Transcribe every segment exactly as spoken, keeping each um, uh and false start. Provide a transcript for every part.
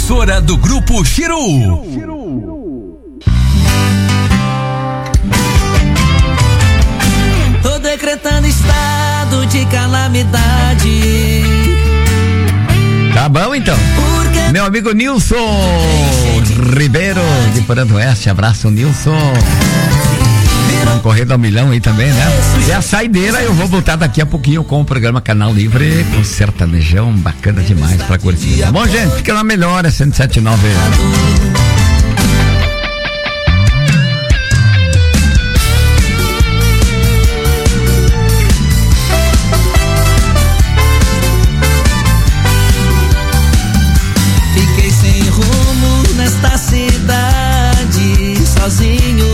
emissora do Grupo Chiru. Tô decretando estado de calamidade. Tá bom então. Porque meu amigo Nilson Ribeiro de Porto Oeste, abraço Nilson. Vamos correr do milhão aí também, né? E a saideira eu vou voltar daqui a pouquinho com o programa Canal Livre com sertanejão bacana demais pra curtir. Tá bom, gente? Fica na melhor, é cento e sete ponto nove. Fiquei sem rumo nesta cidade, sozinho.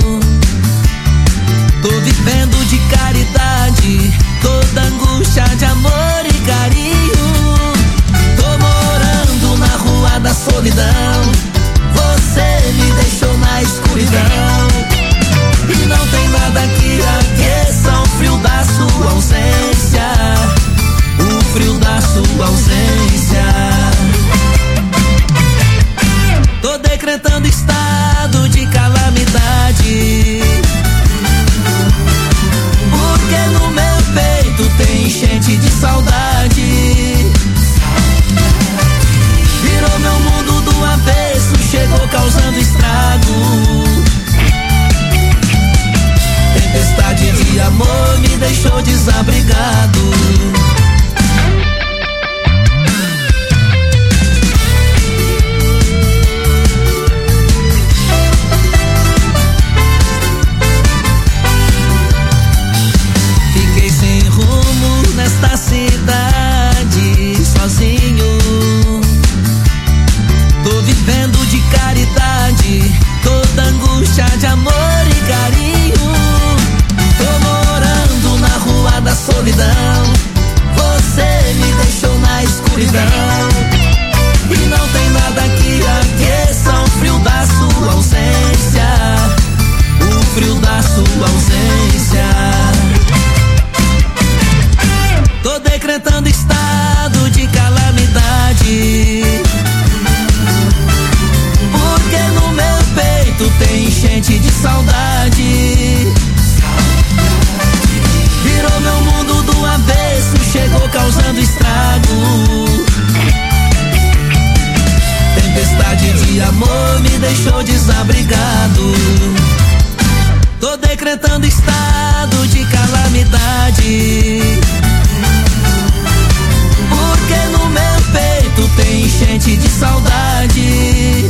Tô vivendo de caridade, toda angústia de amor e carinho. Tô morando na rua da solidão, você me deixou na escuridão. E não tem nada que aqueça o frio da sua ausência, o frio da sua ausência. Tô decretando estado de calamidade, porque no meu peito tem enchente de saudade. Virou meu mundo do avesso, chegou causando estrago. Tempestade de amor me deixou desabrigado. Nesta cidade, sozinho. Tô vivendo de caridade, toda angústia de amor e carinho. Tô morando na rua da solidão, você me deixou na escuridão. E não tem nada que aqueça o frio da sua ausência, o frio da sua ausência. Tô decretando estado de calamidade, porque no meu peito tem enchente de saudade. Virou meu mundo do avesso, chegou causando estrago. Tempestade de amor me deixou desabrigado. Tô decretando estado de calamidade, porque no meu peito tem enchente de saudade.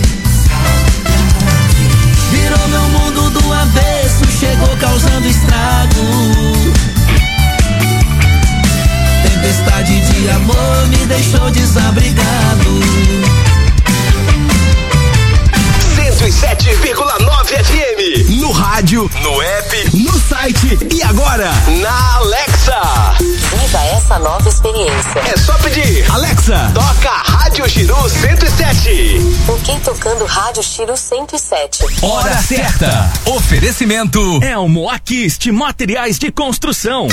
Virou meu mundo do avesso, chegou causando estrago. Tempestade de amor me deixou desabrigado. cento e sete vírgula nove F M. No rádio, no app, no site e agora na Alexa. Viva essa nova experiência. É só pedir: Alexa, toca Rádio Chiru cento e sete. Ok, tocando Rádio Chiru cento e sete. Hora certa. Oferecimento Elmo Aquiste Materiais de Construção.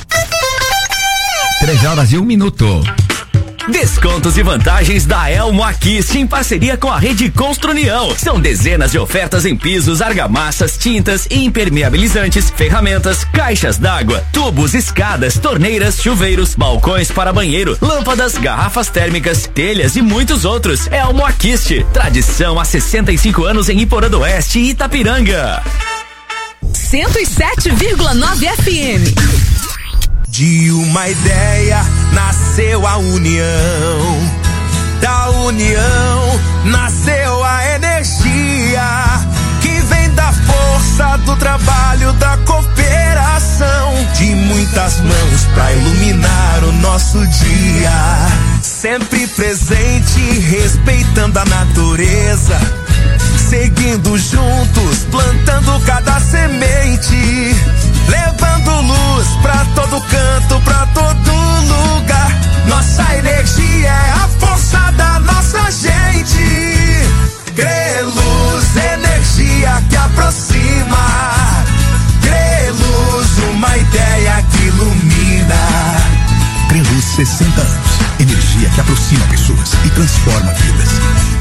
Três horas e um minuto. Descontos e vantagens da Elmo Aquiste em parceria com a Rede Construnião. São dezenas de ofertas em pisos, argamassas, tintas, impermeabilizantes, ferramentas, caixas d'água, tubos, escadas, torneiras, chuveiros, balcões para banheiro, lâmpadas, garrafas térmicas, telhas e muitos outros. Elmo Aquiste, tradição há sessenta e cinco anos em Iporã do Oeste e Itapiranga. cento e sete vírgula nove F M. De uma ideia nasceu a união, da união nasceu a energia, que vem da força do trabalho, da cooperação, de muitas mãos pra iluminar o nosso dia. Sempre presente, respeitando a natureza, seguindo juntos, plantando cada semente, levando luz pra todo canto, pra todo lugar. Nossa energia é a força da nossa gente. Creluz, energia que aproxima. Creluz, uma ideia que ilumina. Creluz, sessenta anos. Energia que aproxima pessoas e transforma vidas.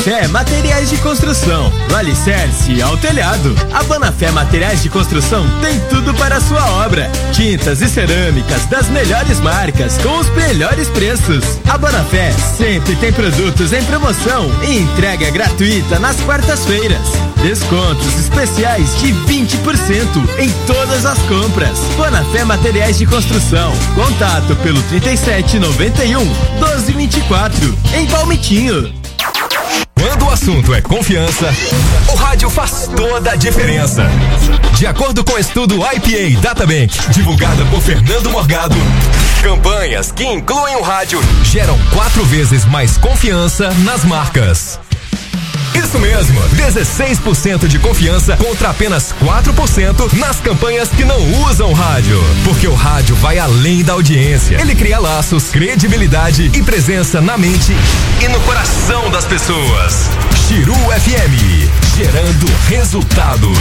Bonafé Materiais de Construção, do alicerce ao telhado. A Bonafé Materiais de Construção tem tudo para a sua obra. Tintas e cerâmicas das melhores marcas, com os melhores preços. A Bonafé sempre tem produtos em promoção e entrega gratuita nas quartas-feiras. Descontos especiais de vinte por cento em todas as compras. Bonafé Materiais de Construção. Contato pelo trinta e sete, noventa e um, doze, vinte e quatro, em Palmitinho. Quando o assunto é confiança, o rádio faz toda a diferença. De acordo com o estudo I P A Databank, divulgado por Fernando Morgado, campanhas que incluem o rádio geram quatro vezes mais confiança nas marcas. Isso mesmo, dezesseis por cento de confiança contra apenas quatro por cento nas campanhas que não usam rádio. Porque o rádio vai além da audiência. Ele cria laços, credibilidade e presença na mente e no coração das pessoas. Chiru F M, gerando resultados.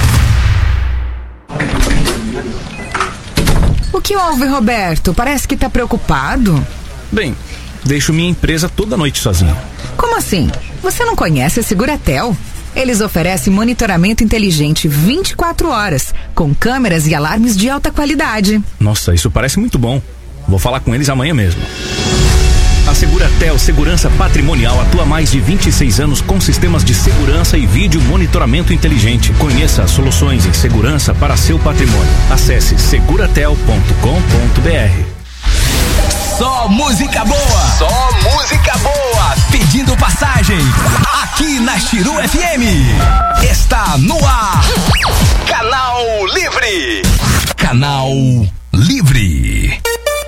O que houve, Roberto? Parece que tá preocupado. Bem, deixo minha empresa toda noite sozinho. Como assim? Você não conhece a Seguratel? Eles oferecem monitoramento inteligente vinte e quatro horas, com câmeras e alarmes de alta qualidade. Nossa, isso parece muito bom. Vou falar com eles amanhã mesmo. A Seguratel Segurança Patrimonial atua há mais de vinte e seis anos com sistemas de segurança e vídeo monitoramento inteligente. Conheça as soluções em segurança para seu patrimônio. Acesse seguratel ponto com ponto b r. Só música boa! Só música boa! Pedindo passagem aqui na Chiru F M. Está no ar. Canal Livre. Canal Livre.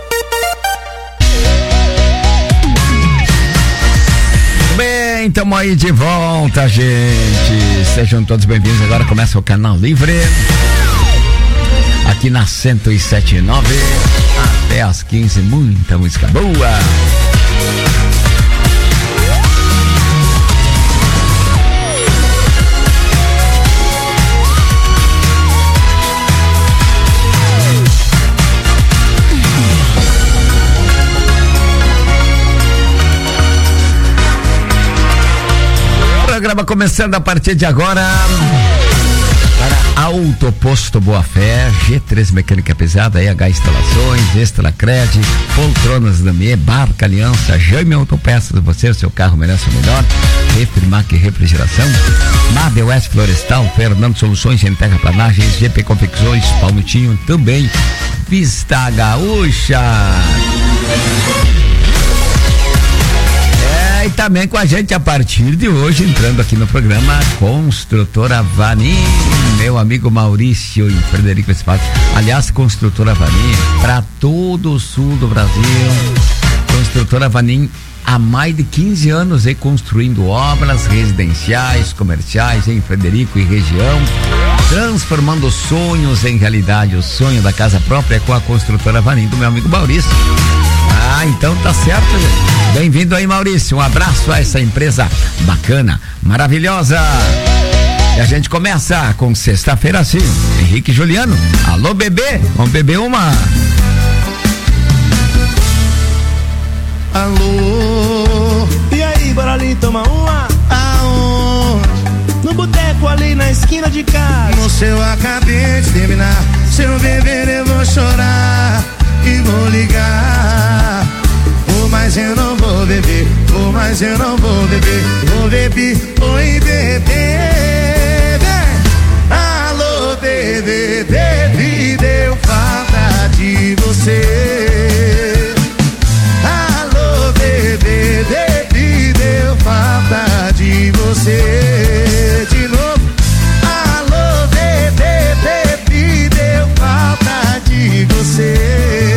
Bem, estamos aí de volta, gente. Sejam todos bem-vindos. Agora começa o Canal Livre. Aqui na cento e sete ponto nove. Até às quinze, muita música boa. Programa começando a partir de agora. Para Autoposto Boa Fé, G três Mecânica Pesada, E H Instalações, Extra Cred, Poltronas Damier, Barca Aliança, Jaime Autopeças, você, o seu carro merece o melhor. Refrimac Refrigeração, Mabel West Florestal, Fernando Soluções em Terraplanagens, G P Confecções, Palmitinho, também Vista Gaúcha. E também com a gente a partir de hoje, entrando aqui no programa, Construtora Vanim, meu amigo Maurício e Frederico Espato. Aliás, Construtora Vanim, para todo o sul do Brasil. Construtora Vanim, há mais de quinze anos aí construindo obras residenciais, comerciais em Frederico e região, transformando sonhos em realidade. O sonho da casa própria é com a Construtora Vanim, do meu amigo Maurício. Ah, então tá certo, gente. Bem-vindo aí, Maurício. Um abraço a essa empresa bacana, maravilhosa. E a gente começa com sexta-feira assim. Henrique e Juliano. Alô, bebê. Vamos beber uma. Alô. E aí, bora ali tomar uma? Aonde? No boteco ali na esquina de casa. Moço, eu acabei de terminar. Se eu beber eu vou chorar e vou ligar. Oh, mas eu não vou beber. Oh, mas eu não vou beber. Vou beber. Oi, bebê. Alô, bebê, bebê. Deu falta de você. Alô, bebê, bebê. Deu falta de você. De novo. Alô, bebê, bebê. Deu falta de você.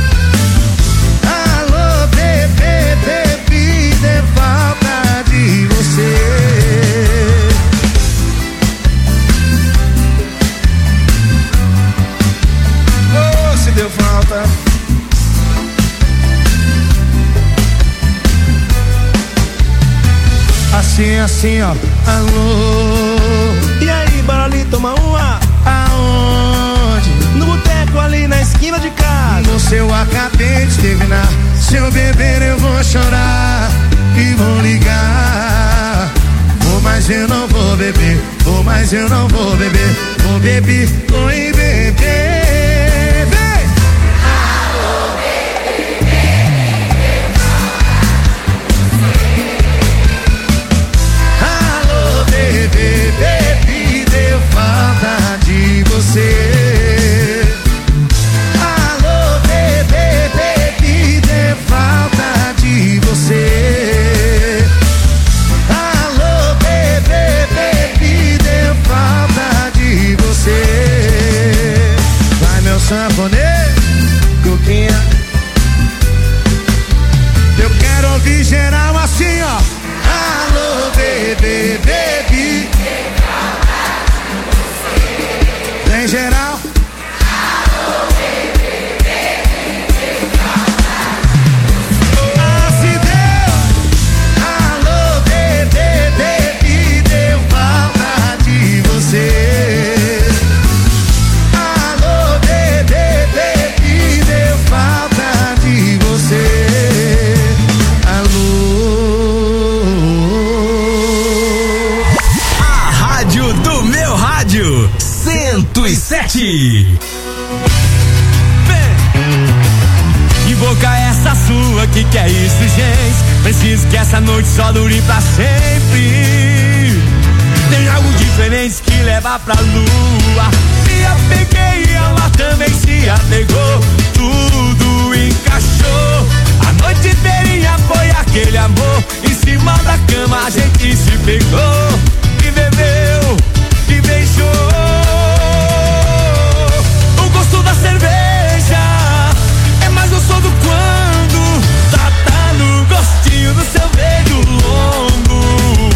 Alô, bebê, bebê. Deu falta de você. Oh, se deu falta. Assim, assim, ó. Alô. E aí, bora ali tomar uma? Aonde? No boteco ali na esquina de casa. No seu acabei de terminar. Se eu beber eu vou chorar e vou ligar. Vou, mas eu não vou beber. Vou, mas eu não vou beber. Vou beber, oi beber. Vem! Alô, bebê, alô, bebê, bebê, deu falta de você. Alô, bebê, bebê, deu falta de você. Alô, bebê, bebê, deu falta de você. Vai, meu sanfoneiro, Cuquinha. Eu quero ouvir geral assim, ó. Alô, bebê, bebê, vem geral. Alô, bebê, bebê, ah, se deu. Alô, bebê, bebê, deu falta de você. Alô, bebê, bebê, deu falta de você. Alô. A rádio do meu rádio, cento e sete. Que boca é essa sua, que que é isso, gente? Preciso que essa noite só dure pra sempre. Tem algo diferente que leva pra lua. Me apeguei e ela também se apegou. Tudo encaixou. A noite inteirinha foi aquele amor. Em cima da cama a gente se pegou. E bebeu, e beijou. O gosto da cerveja é mais gostoso quando tá, tá no gostinho do seu beijo longo.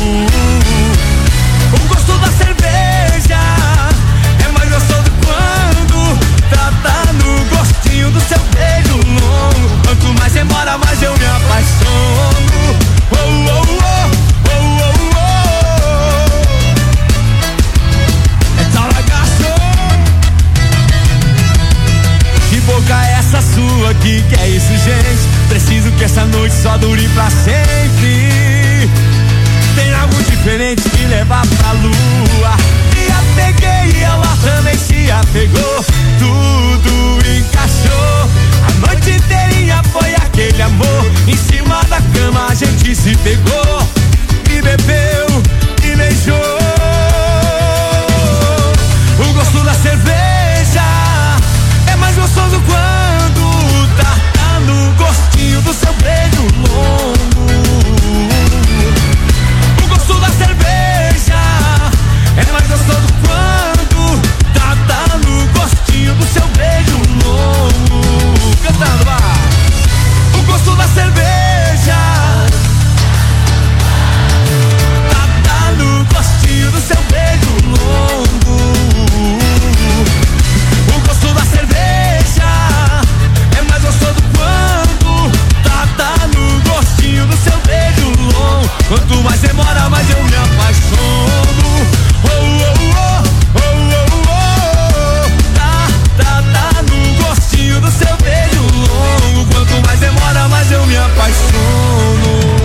O gosto da cerveja é mais gostoso quando tá, tá no gostinho do seu beijo longo. Quanto mais demora, mais eu me apaixono. Oh, oh, oh, oh, oh, oh. É tal ragazzo. Que boca é essa sua, que que é isso, gente? Preciso que essa noite só dure pra sempre. Tem algo diferente que leva pra lua. Me apeguei e ela também se apegou. Tudo encaixou. A noite inteirinha foi aquele amor. Em cima da cama a gente se pegou. E bebeu, e beijou. O gosto da cerveja é mais gostoso quando tá, tá no gostinho do seu beijo longo. O gosto da cerveja é mais gostoso quando tá, tá no gostinho do seu beijo longo. Cantando, vai. O gosto da cerveja tá, tá no gostinho do seu beijo longo. O gosto da cerveja é mais gostoso quando tá, tá no gostinho do seu beijo longo. Quanto mais demora, mais eu me apaixono. Oh, oh, oh, oh, oh, oh. Tá, tá, tá no gostinho do seu beijo longo. Quanto mais demora, mais eu me apaixono.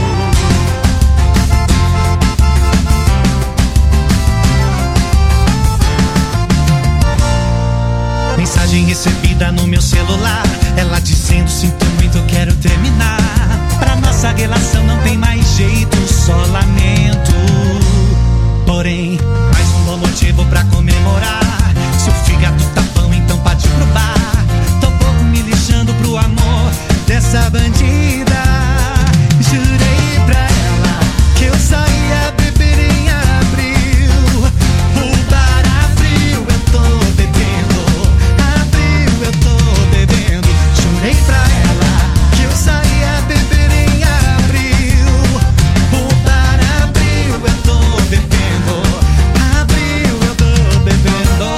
Mensagem recebida no meu celular, ela dizendo: sinto muito, quero terminar. Pra nossa relação não tem mais jeito, só lamento. Porém, mais um bom motivo pra comemorar. Se o fígado tá bom, então pode provar. Tô pouco me lixando pro amor dessa bandida. Jurei pra ela que eu só ia beber em abril. O bar abriu, eu tô bebendo. Abril, eu tô bebendo. Jurei pra ela que eu só ia beber em abril. O bar abriu, eu tô bebendo. Abril, eu tô bebendo.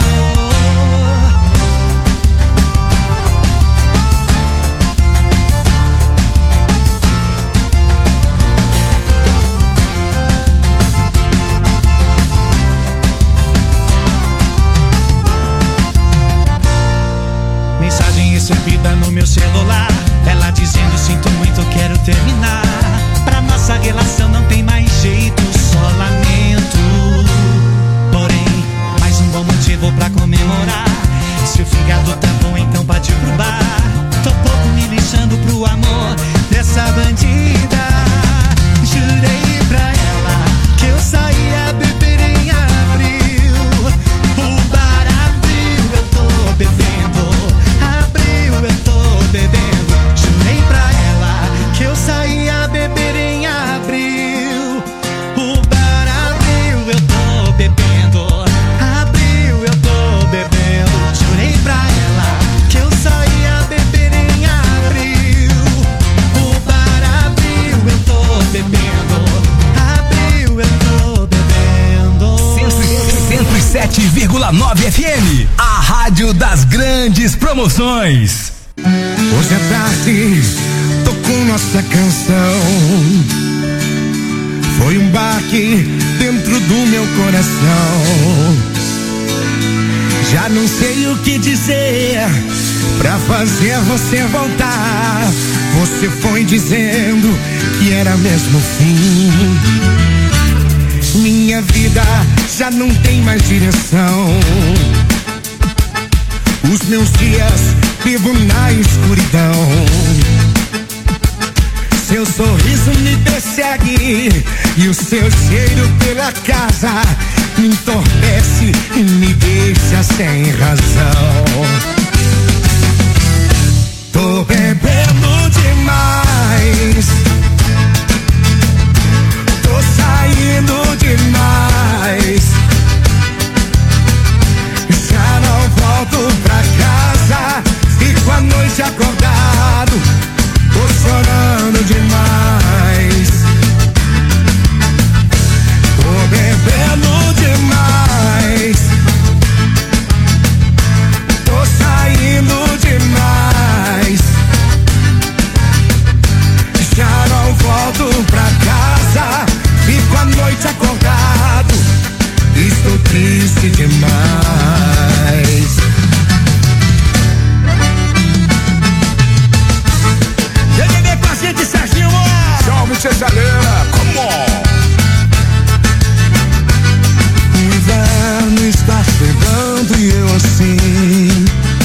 Mensagem recebida no meu celular, Ela dizendo sinto muito, quero terminar. Pra nossa relação não tem mais jeito, só lamento. Porém, mais um bom motivo pra comemorar. Se o fígado tá bom, então pode ir pro bar. Tô pouco me lixando pro amor dessa bandida. Jurei pra ela que eu saía beber em abril. O bar abriu, eu tô bebendo. Abriu, eu tô bebendo. Jurei pra ela que eu saía beber em abril. O bar abriu, eu tô bebendo. Abriu, eu tô bebendo. Jurei pra ela que eu saía beber em abril. O bar abriu, eu tô bebendo. Abriu, eu tô bebendo. cento e sete vírgula nove F M, a rádio das grandes promoções. Hoje à tarde tocou nossa canção. Foi um baque dentro do meu coração. Já não sei o que dizer pra fazer você voltar. Você foi dizendo que era mesmo o fim. Minha vida já não tem mais direção. Os meus dias vivo na escuridão. Seu sorriso me persegue e o seu cheiro pela casa me entorpece e me deixa sem razão. Tô bebendo demais. Tô saindo demais. Já não volto pra casa. Fico a noite acordado. Tô chorando demais. Tô bebendo demais. Tô saindo demais. Já não volto pra casa. Fico a noite acordado. Estou triste demais. Vem beber com a gente, Serginho. Salve, Cesaleira, come on. O inverno está chegando e eu assim,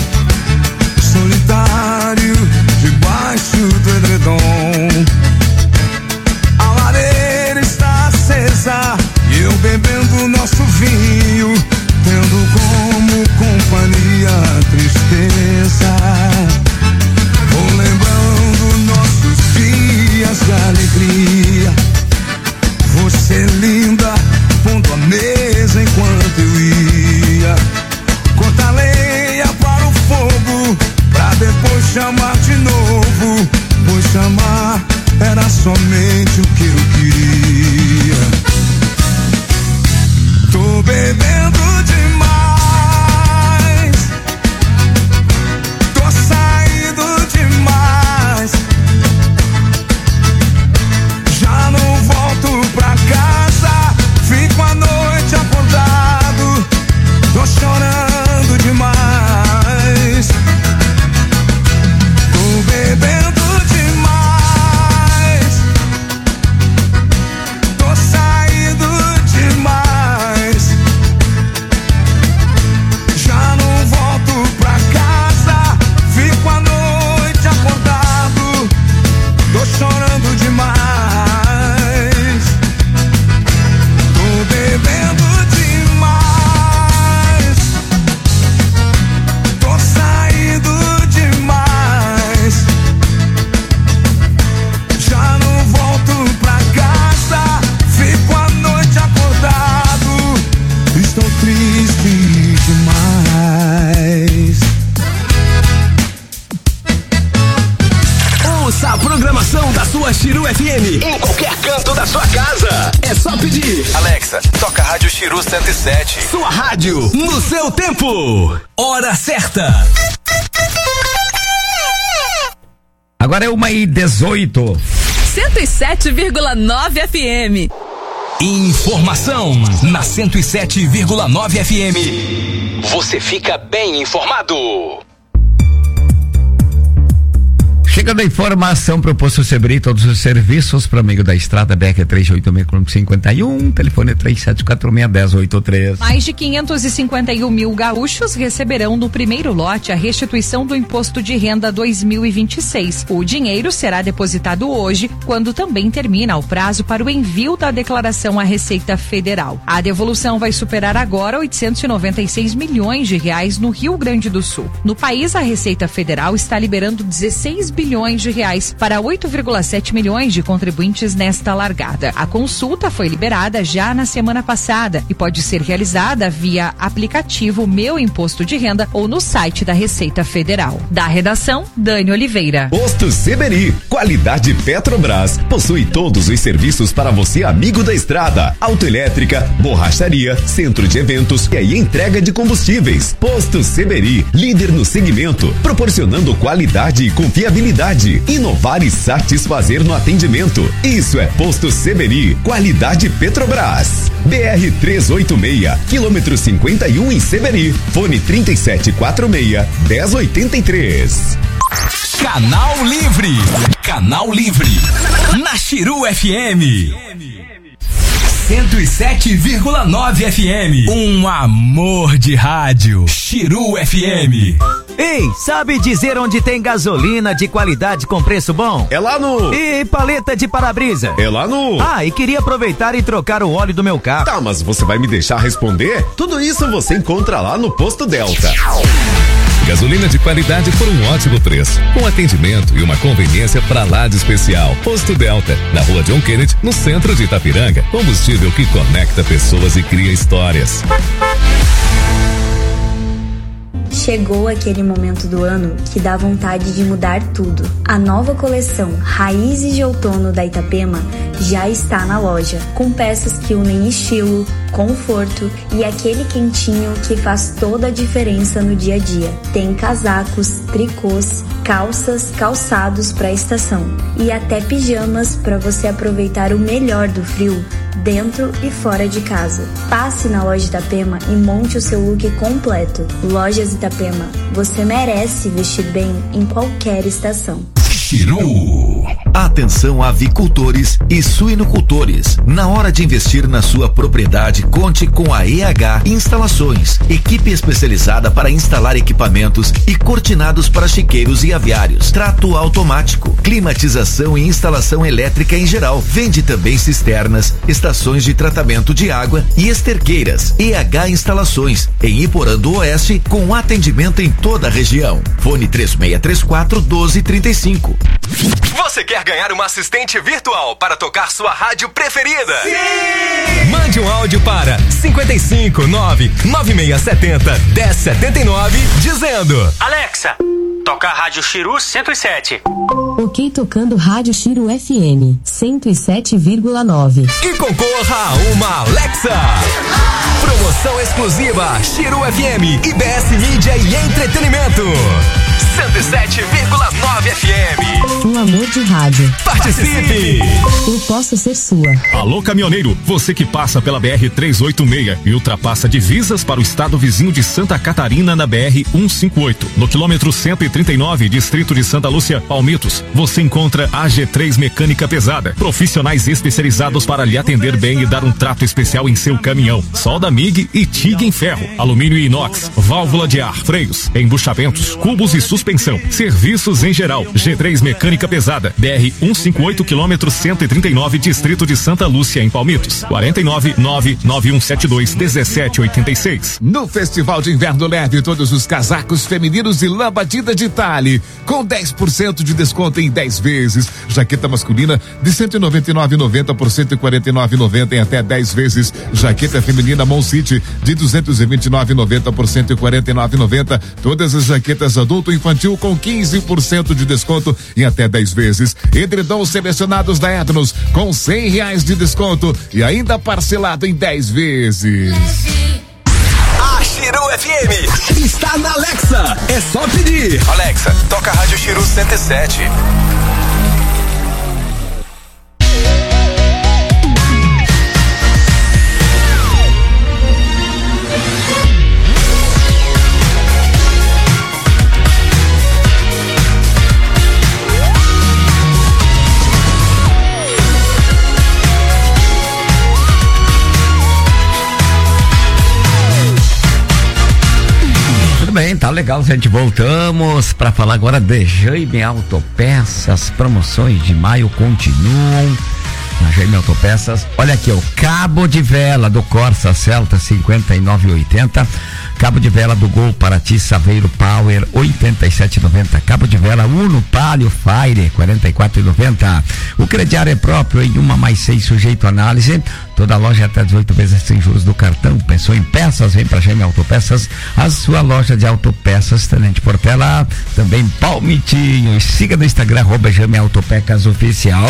solitário, debaixo do edredom. A lareira está acesa e eu bebendo nosso vinho, tendo como companhia a tristeza. Vou lembrando nossos dias de alegria. Você linda, pondo a mesa enquanto eu ia cortar lenha para o fogo, pra depois chamar de novo, pois chamar era somente o que eu queria. Tô bebendo demais. Tô saindo demais. Já não volto pra casa. Fico a noite acordado. Tô chorando demais. Tô bebendo demais. Tô saindo demais. Já não volto pra casa. Fico a noite acordado. Tô chorando demais. Tô bebendo demais. Tô saindo demais. Já não volto pra casa. Fico a noite acordado. Estou triste demais. Ouça a programação da sua Chiru F M em qualquer canto da sua casa. É só pedir. Alexa, toca a Rádio Chiru cento e sete. Sua rádio no seu tempo. Hora certa. Agora é uma e dezoito. cento e sete vírgula nove F M. Informação na cento e sete vírgula nove F M. Você fica bem informado. Chegando a informação para o Posto Sebri, todos os serviços para o amigo da estrada B R trezentos e oitenta e seis, cinquenta e um, telefone três sete quatro seis, um zero oito três. Mais de quinhentos e cinquenta e um mil gaúchos receberão no primeiro lote a restituição do Imposto de Renda dois mil e vinte e seis. O dinheiro será depositado hoje, quando também termina o prazo para o envio da declaração à Receita Federal. A devolução vai superar agora oitocentos e noventa e seis milhões de reais no Rio Grande do Sul. No país, a Receita Federal está liberando dezesseis bilhões de reais para oito vírgula sete milhões de contribuintes nesta largada. A consulta foi liberada já na semana passada e pode ser realizada via aplicativo Meu Imposto de Renda ou no site da Receita Federal. Da redação, Dani Oliveira. Posto Seberi, qualidade Petrobras, possui todos os serviços para você, amigo da estrada: autoelétrica, borracharia, centro de eventos e entrega de combustíveis. Posto Seberi, líder no segmento, proporcionando qualidade e confiabilidade. Inovar e satisfazer no atendimento. Isso é Posto Seberi, qualidade Petrobras. B R trezentos e oitenta e seis, quilômetro cinquenta e um em Seberi. Fone trinta e sete quarenta e seis, dez oitenta e três. Canal Livre. Canal Livre. Na Chiru F M. cento e sete vírgula nove F M. Um amor de rádio. Chiru F M. Ei, sabe dizer onde tem gasolina de qualidade com preço bom? É lá no... E paleta de para-brisa? É lá no... Ah, e queria aproveitar e trocar o óleo do meu carro. Tá, mas você vai me deixar responder? Tudo isso você encontra lá no Posto Delta. Gasolina de qualidade por um ótimo preço, com atendimento e uma conveniência pra lá de especial. Posto Delta, na rua John Kennedy, no centro de Itapiranga. Combustível que conecta pessoas e cria histórias. Chegou aquele momento do ano que dá vontade de mudar tudo. A nova coleção Raízes de Outono da Itapema já está na loja, com peças que unem estilo, conforto e aquele quentinho que faz toda a diferença no dia a dia. Tem casacos, tricôs, calças, calçados para a estação e até pijamas para você aproveitar o melhor do frio dentro e fora de casa. Passe na loja Itapema e monte o seu look completo. Lojas Itapema, você merece vestir bem em qualquer estação. Chiru. Atenção, avicultores e suinocultores. Na hora de investir na sua propriedade, conte com a E H Instalações, equipe especializada para instalar equipamentos e cortinados para chiqueiros e aviários. Trato automático, climatização e instalação elétrica em geral. Vende também cisternas, estações de tratamento de água e esterqueiras. E H Instalações, em Iporã do Oeste, com atendimento em toda a região. Fone três seis três quatro, um dois três cinco. Você quer ganhar uma assistente virtual para tocar sua rádio preferida? Sim! Mande um áudio para cinco cinco nove nove seis sete zero um zero sete nove dizendo: Alexa, toca a Rádio Chiru cento e sete. Ok, tocando Rádio Chiru F M cento e sete vírgula nove. E concorra a uma Alexa. Promoção exclusiva Chiru F M e B S Mídia e Entretenimento. cento e sete vírgula nove F M. Um amor de rádio. Participe! Eu posso ser sua. Alô, caminhoneiro, você que passa pela B R trezentos e oitenta e seis e ultrapassa divisas para o estado vizinho de Santa Catarina na B R cento e cinquenta e oito. No quilômetro cento e trinta e nove, distrito de Santa Lúcia, Palmitos, você encontra a G três Mecânica Pesada. Profissionais especializados para lhe atender bem e dar um trato especial em seu caminhão. Solda M I G e T I G em ferro, alumínio e inox, válvula de ar, freios, embuchamentos, cubos e suspensão. Serviços em geral. G três Mecânica Pesada. B R cento e cinquenta e oito, quilômetro cento e trinta e nove, distrito de Santa Lúcia, em Palmitos. quarenta e nove, nove nove um sete dois, dezessete oitenta e seis. No Festival de Inverno Leve, todos os casacos femininos e lã batida de Tale, com dez por cento de desconto em dez vezes. Jaqueta masculina de cento e noventa e nove reais e noventa centavos por cento e quarenta e nove reais e noventa centavos em até dez vezes. Jaqueta feminina Mon City de duzentos e vinte e nove reais e noventa centavos por cento e quarenta e nove reais e noventa centavos. Todas as jaquetas adulto e infantil com quinze por cento de desconto em até dez vezes. Edredons selecionados da Etnos com cem reais de desconto e ainda parcelado em dez vezes. A Chiru F M está na Alexa. É só pedir. Alexa, toca a Rádio Chiru cento e sete. tá legal, gente. Voltamos para falar agora de Jaime Autopeças. Promoções de maio continuam na Jaime Autopeças. Olha aqui, o cabo de vela do Corsa Celta cinquenta e nove e oitenta. Cabo de vela do Gol Paraty Saveiro Power oitenta e sete e noventa. Cabo de vela Uno Palio Fire quarenta e quatro e noventa. O crediário é próprio em uma mais seis sujeito a análise. Toda loja até dezoito vezes sem juros do cartão. Pensou em peças? Vem pra Jaime Autopeças, a sua loja de autopeças, Tenente Portela, também Palmitinho. Siga no Instagram arroba Jaime Autopecas Oficial.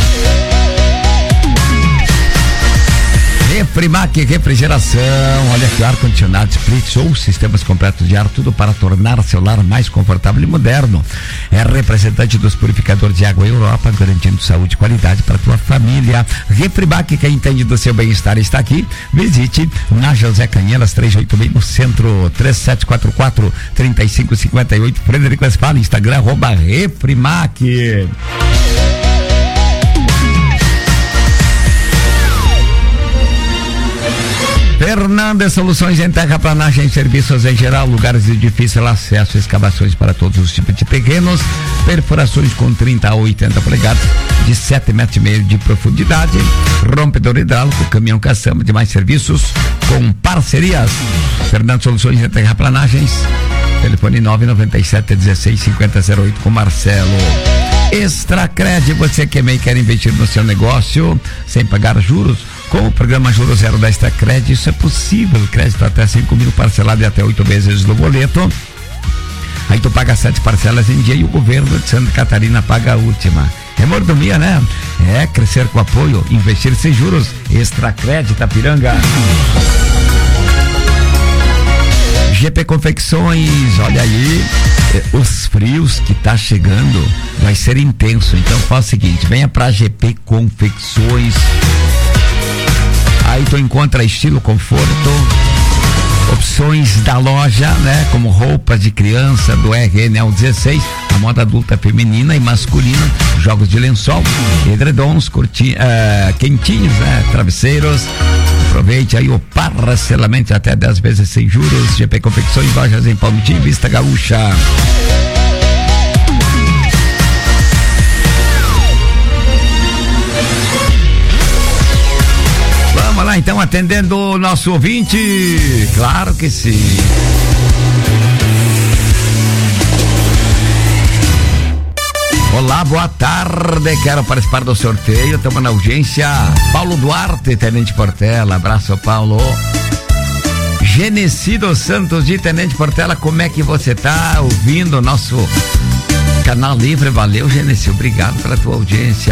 Refrimac Refrigeração, olha aqui, ar-condicionado, splits ou sistemas completos de ar, tudo para tornar seu lar mais confortável e moderno. É representante dos purificadores de água Europa, garantindo saúde e qualidade para tua família. Refrimac, quem entende do seu bem-estar está aqui. Visite na José Canhelas trezentos e oitenta e seis no centro, três sete quatro quatro, três cinco cinco oito. Frederico Westphal, Instagram arroba Refrimac. Fernandes Soluções em terraplanagem, serviços em geral, lugares de difícil acesso, escavações para todos os tipos de terrenos, perfurações com trinta a oitenta polegadas, de sete metros e meio de profundidade, rompedor hidráulico, caminhão caçamba, de mais serviços com parcerias. Fernandes Soluções em terraplanagens, telefone nove nove sete um seis cinco zero zero oito com Marcelo. Extracred, você que também quer investir no seu negócio sem pagar juros, com o programa Juro Zero da Extracred, isso é possível. Crédito até cinco mil parcelado e até oito vezes no boleto. Aí tu paga sete parcelas em dia e o governo de Santa Catarina paga a última. É mordomia, né? É crescer com apoio, investir sem juros. Extracred Itapiranga. G P Confecções, olha aí, os frios que tá chegando vai ser intenso, então faz o seguinte, venha pra G P Confecções. Aí tu encontra estilo, conforto, opções da loja, né? Como roupas de criança do R N L dezesseis, a moda adulta feminina e masculina, jogos de lençol, edredons, curti, uh, quentinhos, né? Travesseiros. Aproveite aí o parcelamento até dez vezes sem juros. G P Confecções, lojas em Palmitim, Vista Gaúcha. Vamos lá então, atendendo o nosso ouvinte. Claro que sim. Olá, boa tarde, quero participar do sorteio, estamos na audiência. Paulo Duarte, Tenente Portela, abraço, Paulo. Genecido Santos de Tenente Portela, como é que você tá ouvindo o nosso canal livre? Valeu, Genesi, obrigado pela tua audiência.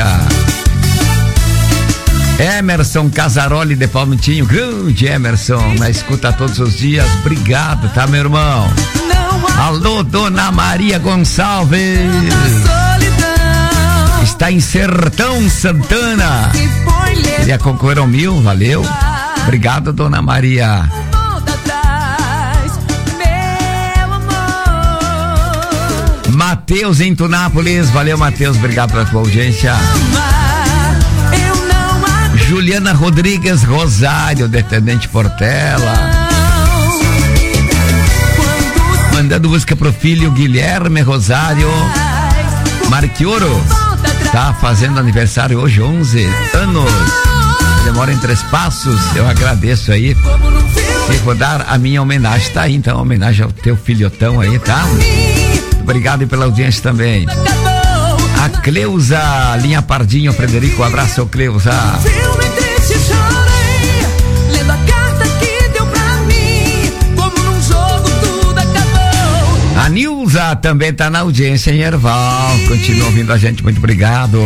Emerson Casaroli de Palmitinho, grande Emerson, na escuta todos os dias, obrigado, tá, meu irmão? Alô, Dona Maria Gonçalves, está em Sertão Santana, queria concorrer ao mil, valeu, obrigado, Dona Maria. Matheus em Tunápolis, valeu, Matheus, obrigado pela tua audiência. Juliana Rodrigues Rosário, de Tenente Portela, mandando música pro filho Guilherme Rosário Marquioro, tá fazendo aniversário hoje, onze anos, ele mora em Três Passos, eu agradeço aí e vou dar a minha homenagem, tá aí então, homenagem ao teu filhotão aí, tá? Obrigado pela audiência também. A Cleusa Linha Pardinho, Frederico, abraço, Cleusa. A Nilza também tá na audiência em Erval, continua ouvindo a gente, muito obrigado.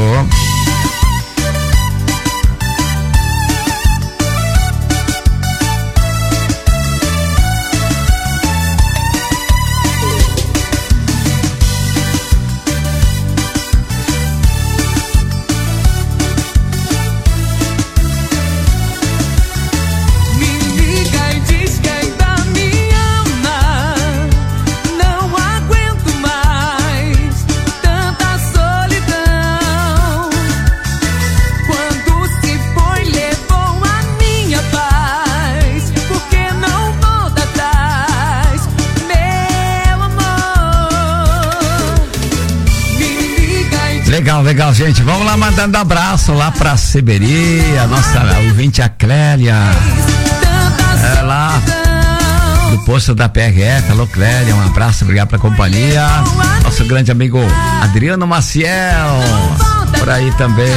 Legal, legal, gente. Vamos lá mandando abraço lá pra Seberi, a nossa ouvinte, a Clélia. É lá do posto da P R F. Alô, Clélia, um abraço, obrigado pela companhia. Nosso grande amigo Adriano Maciel, por aí também,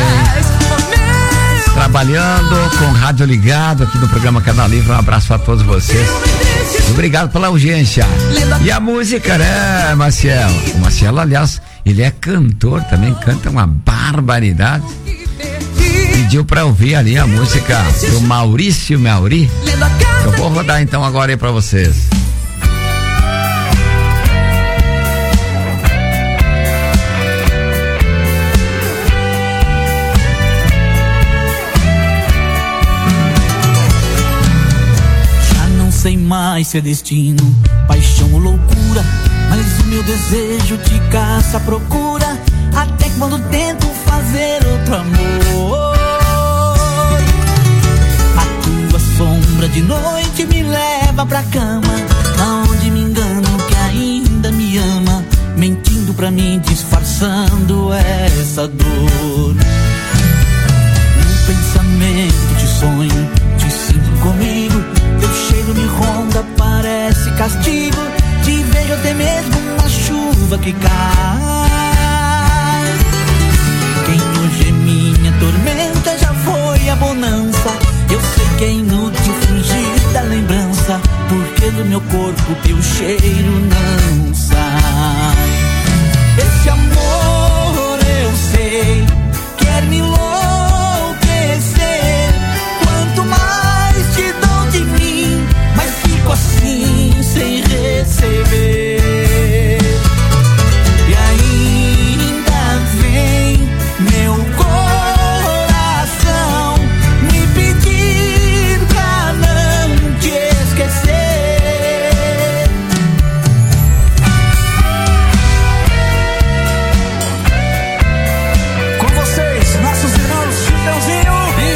trabalhando com rádio ligado aqui no programa Canal Livre. Um abraço a todos vocês. Obrigado pela audiência. E a música, né, Maciel? O Maciel, aliás, ele é cantor também, canta uma barbaridade. Pediu pra ouvir ali a música do Maurício Mauri. Eu vou rodar então agora aí pra vocês. Sei mais se é destino, paixão ou loucura, mas o meu desejo te caça, procura, até quando tento fazer outro amor. A tua sombra de noite me leva pra cama, aonde me engano que ainda me ama, mentindo pra mim, disfarçando essa dor. No pensamento te sonho, te sinto comigo, teu cheiro me ronda, parece castigo. Te vejo até mesmo na chuva que cai. Quem hoje é minha tormenta já foi a bonança. Eu sei que é inútil fingir da lembrança, porque do meu corpo teu cheiro não sai. Esse amor eu sei quer me enlouquecer. Quanto mais te dou de mim, mas fico assim sem receber. E ainda vem meu coração me pedir pra não te esquecer. Com vocês, nossos irmãos Chitãozinho e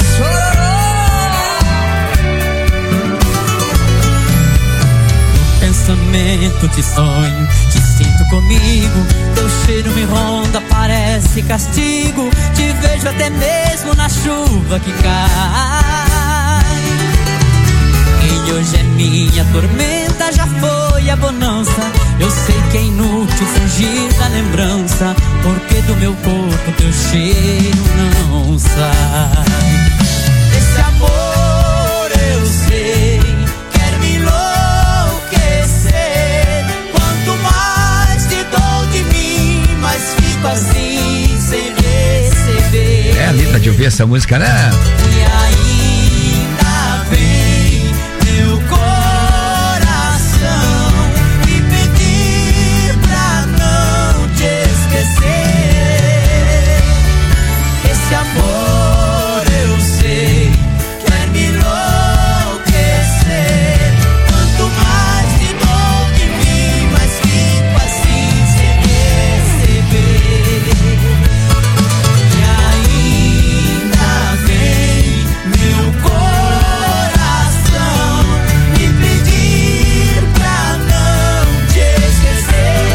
pensamento te sonho, te sinto comigo, teu cheiro me ronda, parece castigo. Te vejo até mesmo na chuva que cai. Quem hoje é minha tormenta já foi a bonança. Eu sei que é inútil fugir da lembrança, porque do meu corpo teu cheiro não sai. Esse amor eu sei quer me enlouquecer. Quanto mais te dou de mim, mais fico assim sem receber. É linda de ouvir essa música, né? E ainda vem meu coração me pedir pra não te esquecer. Esse amor eu sei quer me enlouquecer. Quanto mais te dou de mim, mais fico assim sem receber. E ainda vem meu coração me pedir pra não te esquecer.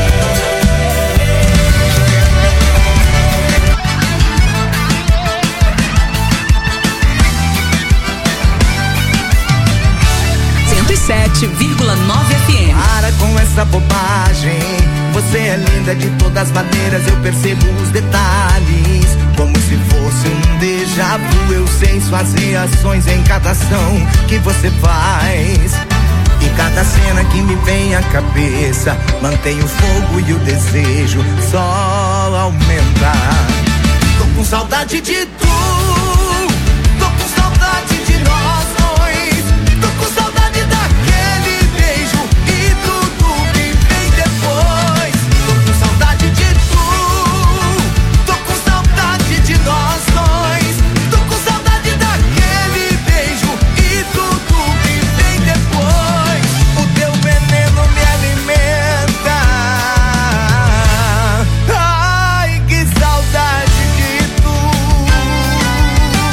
cento e sete vírgula nove F M. Para com essa bobagem. Você é linda de todas maneiras. Eu percebo os detalhes como se fosse um déjà vu. Eu sei suas reações em cada ação que você faz. E cada cena que me vem à cabeça mantém o fogo e o desejo só aumentar. Tô com saudade de tu. Tô com saudade de nós dois. Tô com saudade daquele beijo e tudo que vem depois. Tô com saudade de tu. Tô com saudade de nós dois. Tô com saudade daquele beijo e tudo que vem depois. O teu veneno me alimenta. Ai, que saudade de tu.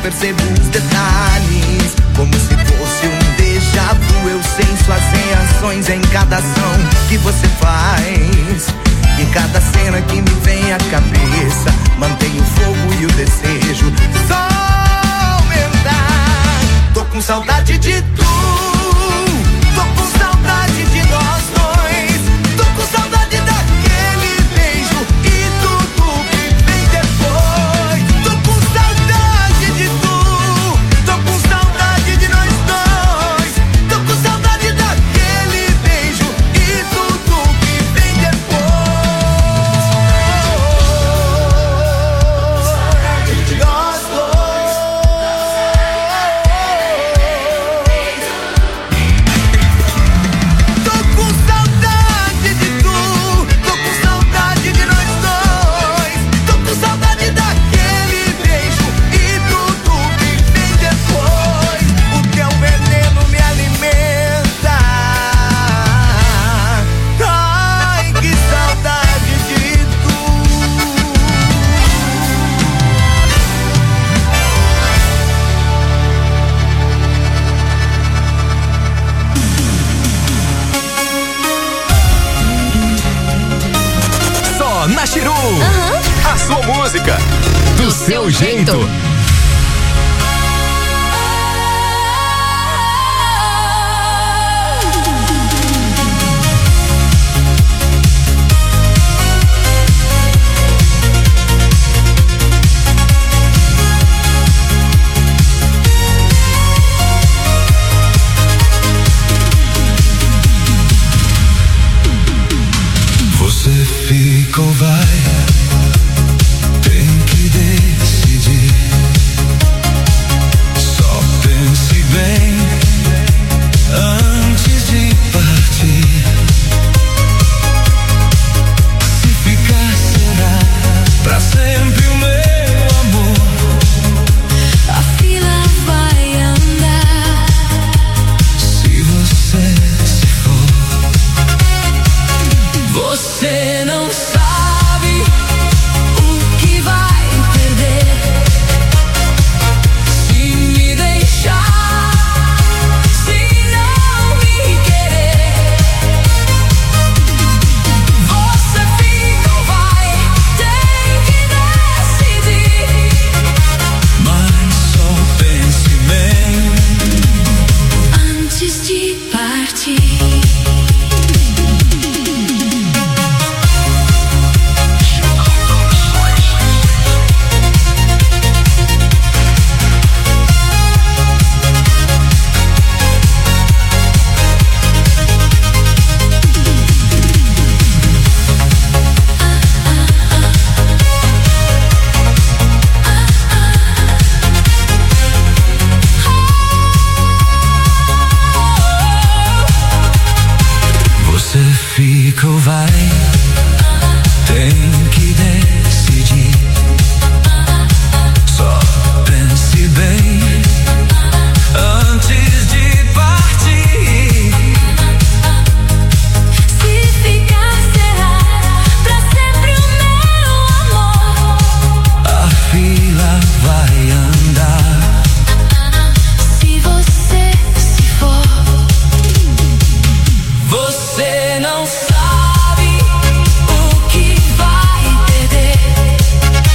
percebo os detalhes, como se fosse um déjà vu. Eu sei suas reações em cada ação que você faz, em cada cena que me vem à cabeça. Mantenho o fogo e o desejo só aumentar. Tô com saudade de tu, tô com saudade de nós dois, tô com saudade daquele beijo e tudo que vem depois. Tô com saudade de tu, tô com saudade de nós dois, tô com saudade daquele beijo e tudo que vem depois. Nós na Chiru. Uhum. A sua música do, do seu, seu jeito. jeito. Fica ou vai, tem que decidir. Só pense bem antes de partir. Se ficar será pra sempre o meu amor. A fila vai andar se você se for. Você não sabe o que vai perder se me deixar, se não me querer. Você fica ou vai, tem que decidir. Mas só pense bem antes de partir. Fica ou vai, tem que decidir. Só pense bem antes de partir. Se ficar será pra sempre o meu amor. A fila vai andar se você se for. Você não sabe o que vai perder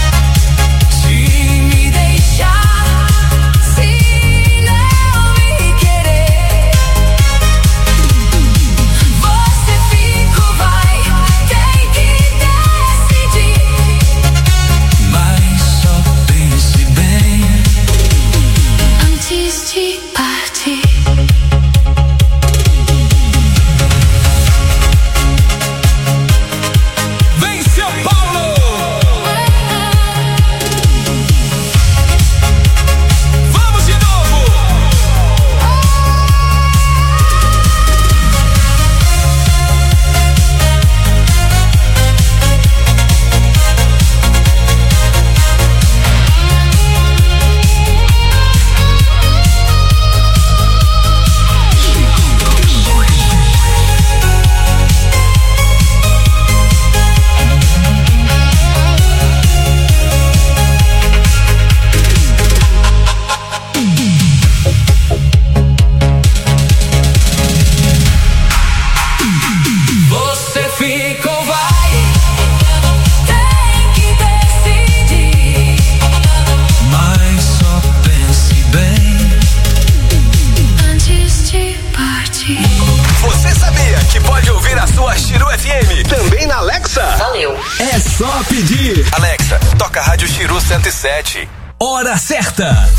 pedir. Alexa, toca Rádio Chiru cento e sete. Hora certa.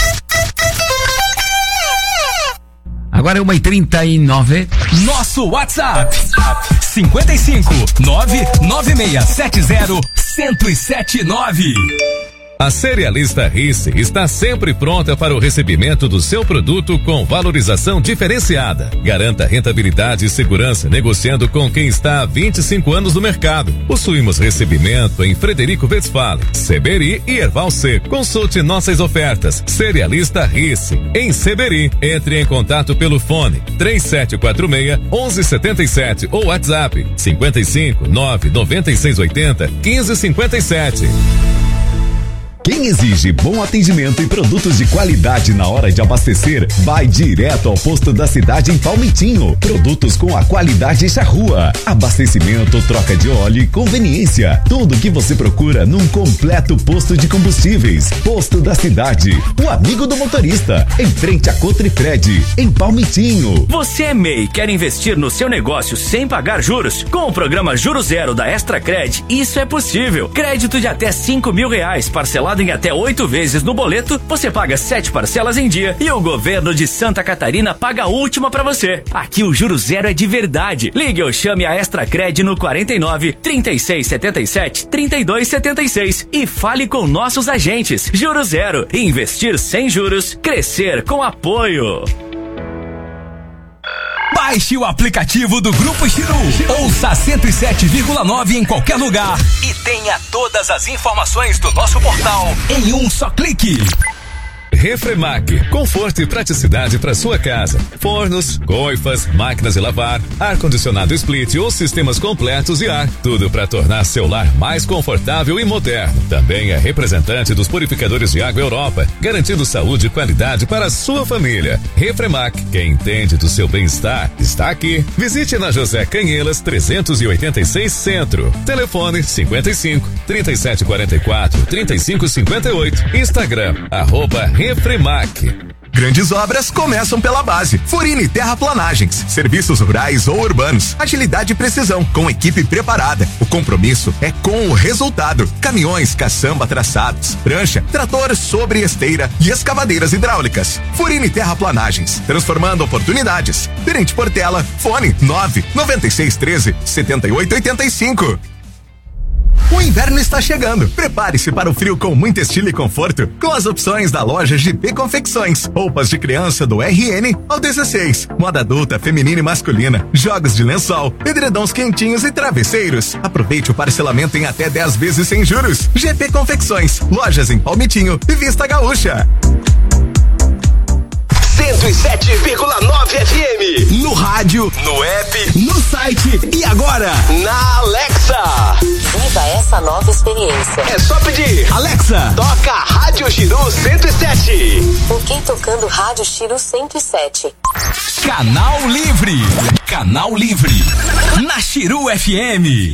Agora é uma e trinta e nove. Nosso WhatsApp cinquenta e cinco, nove nove seis sete zero, um zero sete nove. A Cerealista Rice está sempre pronta para o recebimento do seu produto com valorização diferenciada. Garanta rentabilidade e segurança negociando com quem está há vinte e cinco anos no mercado. Possuímos recebimento em Frederico Westphalen, Seberi e Erval C. Consulte nossas ofertas. Cerealista Rice, em Seberi. Entre em contato pelo fone três sete quatro seis, um um sete sete ou WhatsApp cinquenta e cinco, nove nove seis oito zero, um cinco cinco sete. Quem exige bom atendimento e produtos de qualidade na hora de abastecer, vai direto ao posto da cidade em Palmitinho. Produtos com a qualidade charrua. Abastecimento, troca de óleo e conveniência. Tudo o que você procura num completo posto de combustíveis. Posto da cidade, o amigo do motorista. Em frente a Cotrifred, em Palmitinho. Você é M E I e quer investir no seu negócio sem pagar juros? Com o programa Juro Zero da Extracred, isso é possível. Crédito de até cinco mil reais, parcelado em até oito vezes no boleto, você paga sete parcelas em dia e o governo de Santa Catarina paga a última pra você. Aqui o Juro Zero é de verdade. Ligue ou chame a Extracred no quarenta e nove, trinta e seis setenta e sete, trinta e dois setenta e seis e fale com nossos agentes. Juro Zero, investir sem juros, crescer com apoio. Baixe o aplicativo do Grupo Chiru. Ouça cento e sete vírgula nove em qualquer lugar e tenha todas as informações do nosso portal em um só clique. Refremac, conforto e praticidade para sua casa. Fornos, coifas, máquinas de lavar, ar-condicionado split ou sistemas completos de ar. Tudo para tornar seu lar mais confortável e moderno. Também é representante dos purificadores de água Europa, garantindo saúde e qualidade para a sua família. Refremac, quem entende do seu bem-estar, está aqui. Visite na José Canhelas trezentos e oitenta e seis Centro. Telefone cinquenta e cinco, trinta e sete quarenta e quatro, trinta e cinco cinquenta e oito. Instagram, arroba Refremac. Grandes obras começam pela base. Furine Terraplanagens, serviços rurais ou urbanos, agilidade e precisão, com equipe preparada. O compromisso é com o resultado. Caminhões, caçamba, traçados, prancha, trator sobre esteira e escavadeiras hidráulicas. Furine Terraplanagens, transformando oportunidades. Tenente Portela, fone nove nove seis um três, sete oito oito cinco. O inverno está chegando. Prepare-se para o frio com muito estilo e conforto, com as opções da loja G P Confecções. Roupas de criança do R N ao dezesseis. Moda adulta, feminina e masculina. Jogos de lençol, edredons quentinhos e travesseiros. Aproveite o parcelamento em até dez vezes sem juros. G P Confecções. Lojas em Palmitinho e Vista Gaúcha. cento e sete vírgula nove F M. No rádio, no app, no site e agora na Alexa. Viva essa nova experiência. É só pedir. Alexa, toca Rádio Chiru cento e sete. Ok, tocando Rádio Chiru cento e sete. Canal Livre. Canal Livre. Na Chiru F M.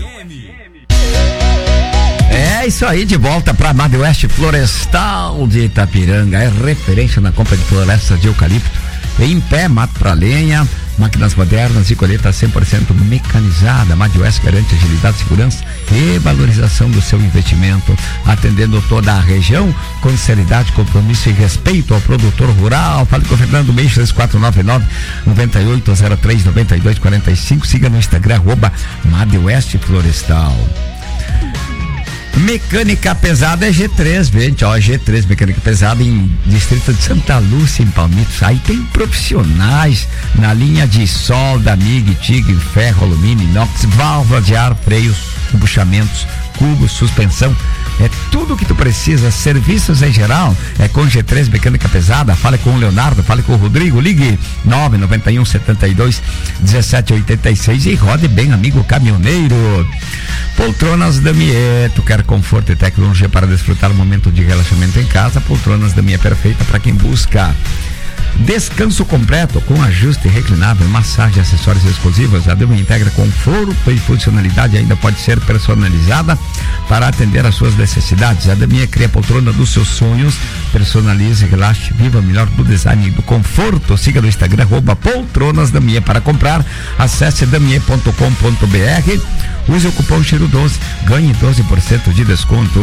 É isso aí, de volta para Made West Florestal de Itapiranga. É referência na compra de florestas de eucalipto em pé, mato para lenha, máquinas modernas e colheita cem por cento mecanizada. Made West garante agilidade, segurança e valorização do seu investimento, atendendo toda a região com seriedade, compromisso e respeito ao produtor rural. Fale com o Fernando Meixo, três quatro nove nove, nove oito zero três, nove dois quatro cinco. Siga no Instagram, arroba Made West Florestal. Mecânica pesada é G três, gente, ó, G três, mecânica pesada em distrito de Santa Lúcia, em Palmitos. Aí tem profissionais na linha de solda, M I G, T I G, ferro, alumínio, inox, válvula de ar, freios, embuchamentos, cubos, suspensão. É tudo o que tu precisa, serviços em geral, é com G três Mecânica Pesada. Fale com o Leonardo, fale com o Rodrigo, ligue nove nove um, sete dois, um sete oito seis e rode bem, amigo caminhoneiro. Poltronas Damier, tu quer conforto e tecnologia para desfrutar o momento de relaxamento em casa? Poltronas Damier é perfeita para quem busca descanso completo, com ajuste reclinável, massagem, acessórios exclusivos. A Damier integra conforto e funcionalidade, ainda pode ser personalizada para atender às suas necessidades. A Damier cria a poltrona dos seus sonhos. Personalize, relaxe, viva melhor do design e do conforto. Siga no Instagram, arroba Poltronas Damier. Para comprar, acesse damier ponto com ponto b r Use o cupom Cheiro doze, ganhe doze por cento de desconto.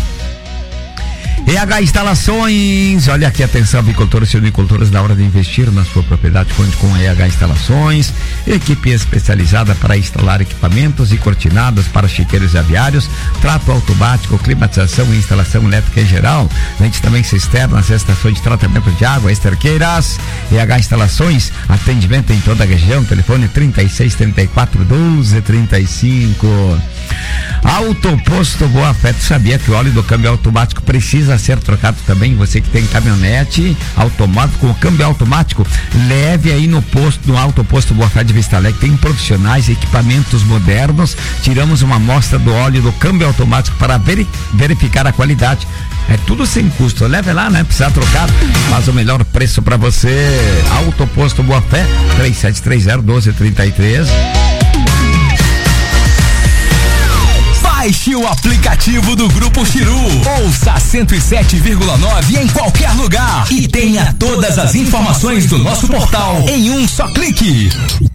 E H Instalações, olha aqui, atenção, avicultores e suinicultores, na hora de investir na sua propriedade, conte com a E H Instalações, equipe especializada para instalar equipamentos e cortinadas para chiqueiros e aviários, trato automático, climatização e instalação elétrica em geral, vende também cisternas, estações de tratamento de água, esterqueiras. E H Instalações, atendimento em toda a região, telefone trinta e seis, trinta e quatro, doze, trinta e cinco. Autoposto Boa Fé, tu sabia que o óleo do câmbio automático precisa ser trocado também? Você que tem caminhonete automóvel com câmbio automático, leve aí no posto, no Autoposto Boa Fé de Vista Alegre, tem profissionais, equipamentos modernos, tiramos uma amostra do óleo do câmbio automático para veri- verificar a qualidade. É tudo sem custo, leve lá, né? Precisa trocar, faz o melhor preço para você. Autoposto Boa Fé, três sete três zero, doze, trinta e três. Baixe o aplicativo do Grupo Chiru. Ouça cento e sete vírgula nove em qualquer lugar e tenha todas as informações do nosso portal em um só clique.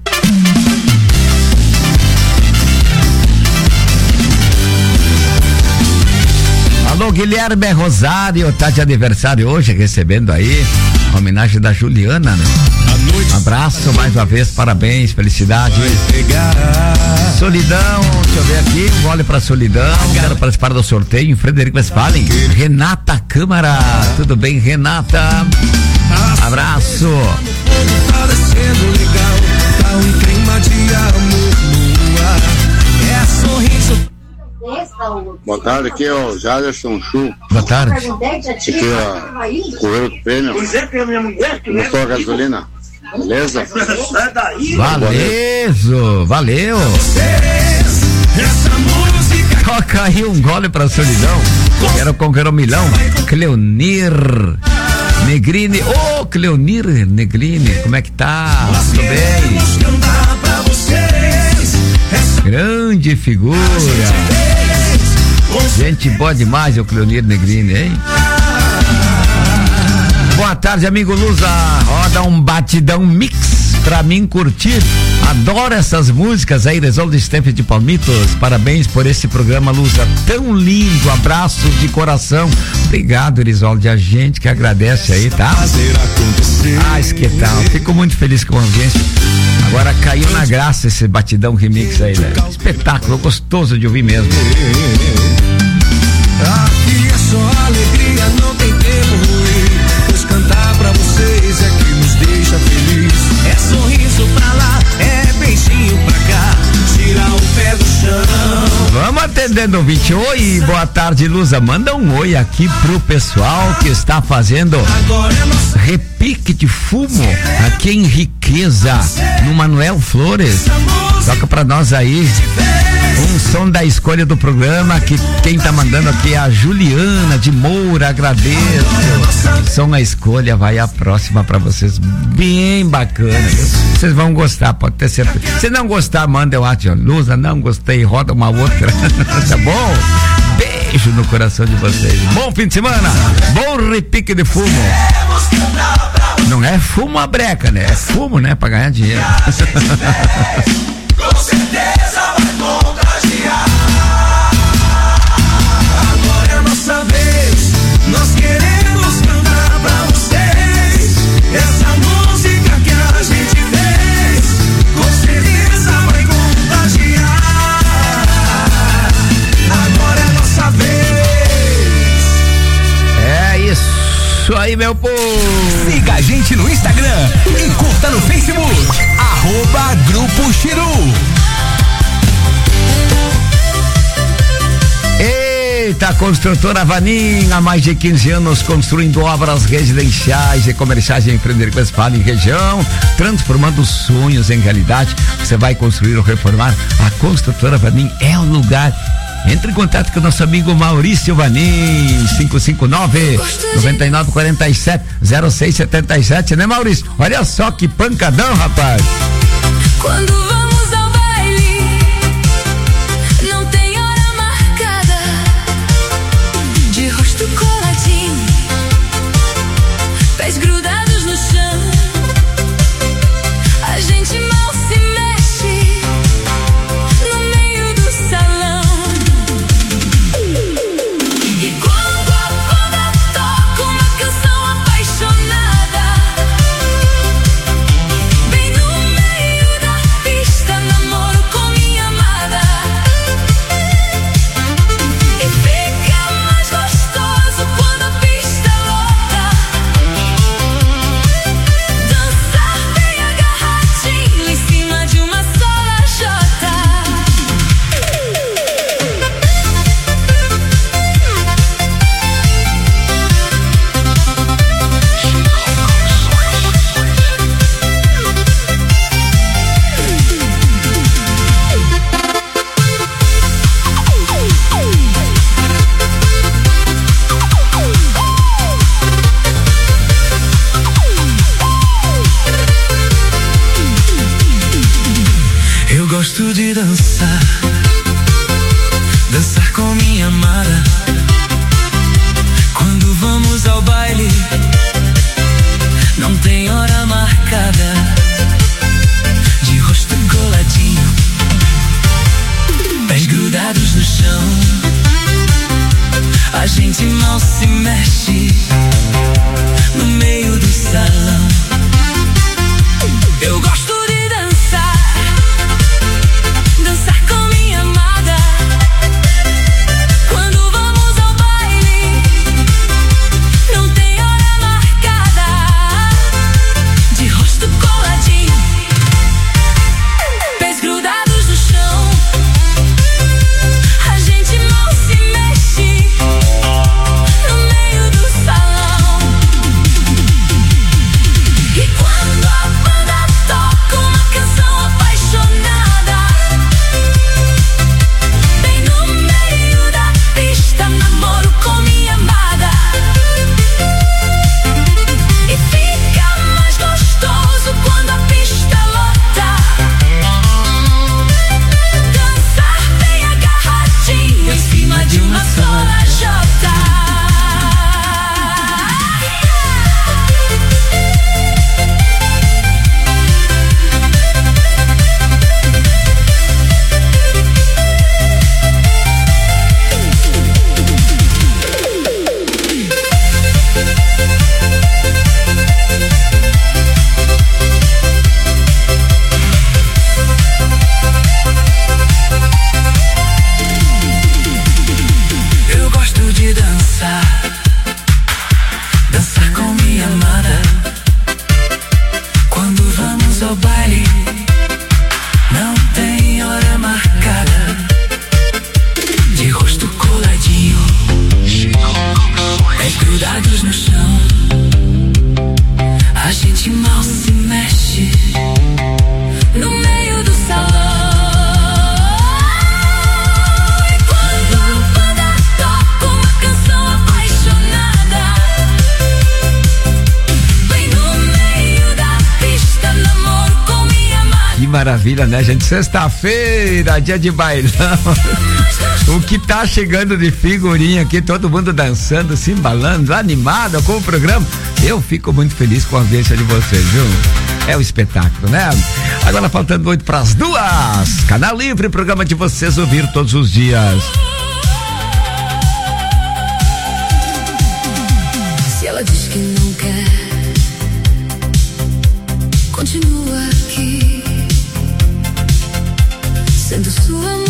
Alô, Guilherme Rosário, tá de aniversário hoje, recebendo aí a homenagem da Juliana, né? Um abraço mais uma vez, parabéns, felicidade. Solidão, deixa eu ver aqui, um gole pra Solidão, quero participar do sorteio em Frederico Westphalen. Renata Câmara, tudo bem, Renata? Abraço. Tá descendo legal, tá um clima de amor no ar. É sorriso. Boa tarde, aqui é o Jaderson Chu. Boa tarde. Aqui é o Correio do Prêmio. Botou a gasolina. Beleza? Valeu, valeu. Toca aí um gole pra Solidão. Quero conquerer um milhão. Cleonir Negrini. Ô, oh, Cleonir Negrini, como é que tá? Tudo bem? Grande figura. Gente boa demais, o Cleonir Negrini, hein? Boa tarde, amigo Lusa. Roda um batidão mix pra mim curtir. Adoro essas músicas aí, Resolve Steph de Palmitos. Parabéns por esse programa, Lusa, tão lindo. Abraço de coração. Obrigado, Erisolde. A gente que agradece aí, tá? Ah, que tal? Fico muito feliz com a audiência. Agora caiu na graça esse batidão remix aí, né? Espetáculo, gostoso de ouvir mesmo. Aqui é só alegria, não tem tempo ruim. Pois cantar pra vocês é que nos deixa feliz. É sorriso pra lá, é beijinho pra cá, tirar o pé do chão. Vamos atendendo o ouvinte. Oi, boa tarde, Lusa. Manda um oi aqui pro pessoal que está fazendo repique de fumo aqui em Riqueza, no Manuel Flores. Toca pra nós aí um som da escolha do programa, que quem tá mandando aqui é a Juliana de Moura. Agradeço. Som a escolha, vai a próxima pra vocês, bem bacana, viu? Vocês vão gostar, pode ter certeza. Se não gostar, manda eu acho, Lusa, não gostei, roda uma outra. Tá bom? Beijo no coração de vocês. Bom fim de semana, bom repique de fumo. Não é fumo a breca, né? É fumo, né? Pra ganhar dinheiro. Com certeza vai contagiar. Agora é a nossa vez. Nós queremos cantar pra vocês essa música que a gente fez. Com certeza vai contagiar. Agora é a nossa vez. É isso aí, meu povo. Siga a gente no Instagram e curta no Facebook. Arroba Grupo Chiru. Eita, construtora Vanim, há mais de quinze anos construindo obras residenciais e comerciais em Frederico Westphalen, região, transformando sonhos em realidade. Você vai construir ou reformar, a construtora Vanim é o lugar. Entre em contato com o nosso amigo Maurício Vanim, cinco cinco nove, nove nove quatro sete, zero seis sete sete, né, Maurício? Olha só que pancadão, rapaz. Quando vamos ao baile, não tem hora marcada, de rosto coladinho, pés grudados no chão, a gente mal se mexe, no meio do dançar com minha amada. Quando vamos ao baile, não tem hora marcada. De rosto coladinho, pés grudados no chão, a gente mal se mexe no meio do salão. Eu gosto de dançar, dançar com minha amada. Quando vamos ao baile, não tem hora marcada. De rosto coladinho, pés grudados no chão, a gente mal se mexe no meio do salão. E quando a banda toca uma canção apaixonada, bem no meio da pista, namoro com minha amada. E fica mais gostoso quando a pista lota. Dançar bem agarradinho em cima de uma sola jota. Eu gosto de dançar, dançar com minha amada. Quando vamos ao baile, não tem hora marcada. De rosto coladinho, pés grudados no chão, a gente mal se mexe no meio do salão. E quando a banda toca uma canção apaixonada, bem no meio da pista, namoro com minha amada. Que maravilha, né, gente? Sexta-feira, dia de bailão. O que tá chegando de figurinha aqui, todo mundo dançando, se embalando, animado com o programa. Eu fico muito feliz com a audiência de vocês, viu? É o espetáculo, né? Agora faltando oito para as duas. Canal Livre, programa de vocês ouvir todos os dias. Se ela diz que não quer, continua aqui, sendo sua